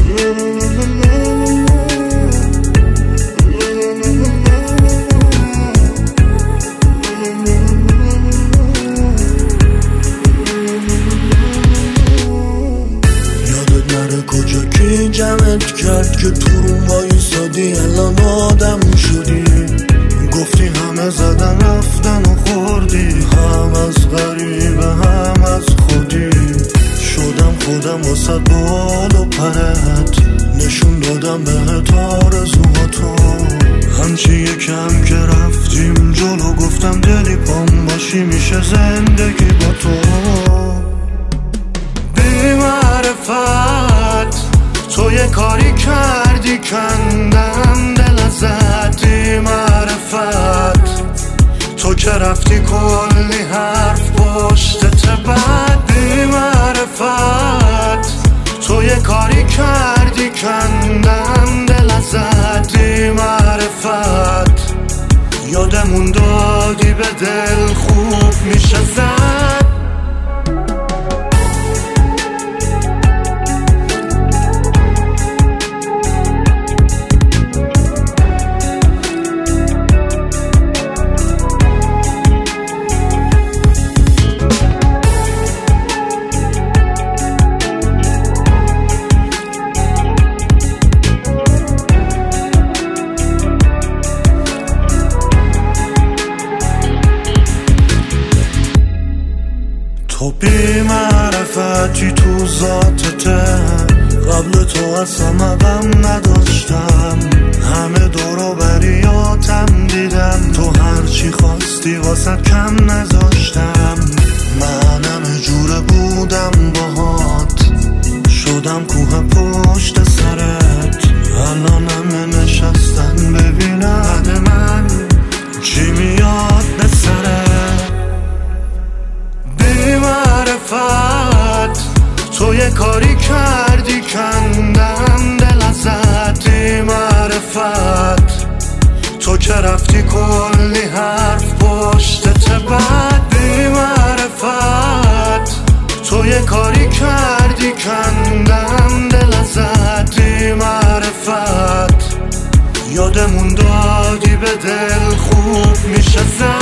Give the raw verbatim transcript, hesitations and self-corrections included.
جمعت کرد که تو روم وایسادی الان آدم شدی، گفتی همه زدن رفتن و خوردی، هم از غریبه هم از خودی. شدم خودم واسه بال و پرت، نشون دادم بهت آرزوهاتو. همچی یکم که رفتیم جلو گفتم دلی پام باشی میشه زندگی با تو. بی معرفت تو یه کاری کردی کندم دل ازت. بی معرفت تو که رفتی کلی حرف پشتت بد. بی معرفت تو یه کاری کردی کندم دل ازت. بی معرفت یادمون دادی به دل خوب میشه زد. تو بی معرفتی تو ذاتته، قبل تو اصلا غم نداشتم. همه دورو بریاتم دیدم، تو هرچی خواستی واسه کم نذاشتم. منم جوره بودم باهات، شدم کوه پشت سرت. الان همه نشستن ببینم بعد من چی میاد به سرت. تو یه کاری کردی کندم دل ازت. بی معرفت تو که رفتی کلی حرف پشتت بد. بی معرفت تو یه کاری کردی کندم دل ازت. بی معرفت یادمون دادی به دل خوب میشه زد.